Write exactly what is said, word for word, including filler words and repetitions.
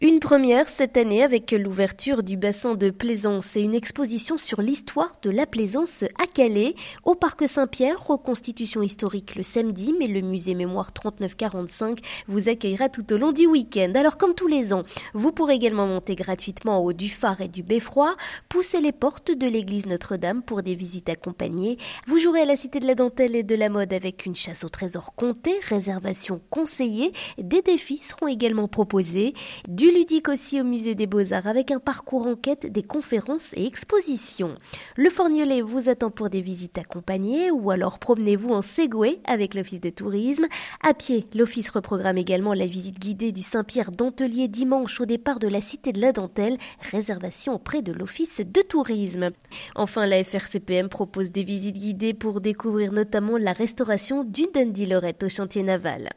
Une première cette année avec l'ouverture du bassin de Plaisance et une exposition sur l'histoire de la Plaisance à Calais. Au Parc Saint-Pierre, reconstitution historique le samedi, mais le musée Mémoire trente-neuf quarante-cinq vous accueillera tout au long du week-end. Alors comme tous les ans, vous pourrez également monter gratuitement au haut du phare et du beffroi, pousser les portes de l'église Notre-Dame pour des visites accompagnées. Vous jouerez à la Cité de la Dentelle et de la Mode avec une chasse au trésor comptée, réservation conseillée. Des défis seront également proposés. Du ludique aussi au musée des Beaux-Arts avec un parcours en quête des conférences et expositions. Le Forgnolais vous attend pour des visites accompagnées ou alors promenez-vous en Segway avec l'Office de tourisme. À pied, l'Office reprogramme également la visite guidée du Saint-Pierre Dentelier dimanche au départ de la Cité de la Dentelle, réservation auprès de l'Office de tourisme. Enfin, la F R C P M propose des visites guidées pour découvrir notamment la restauration du Dundee Lorette au chantier naval.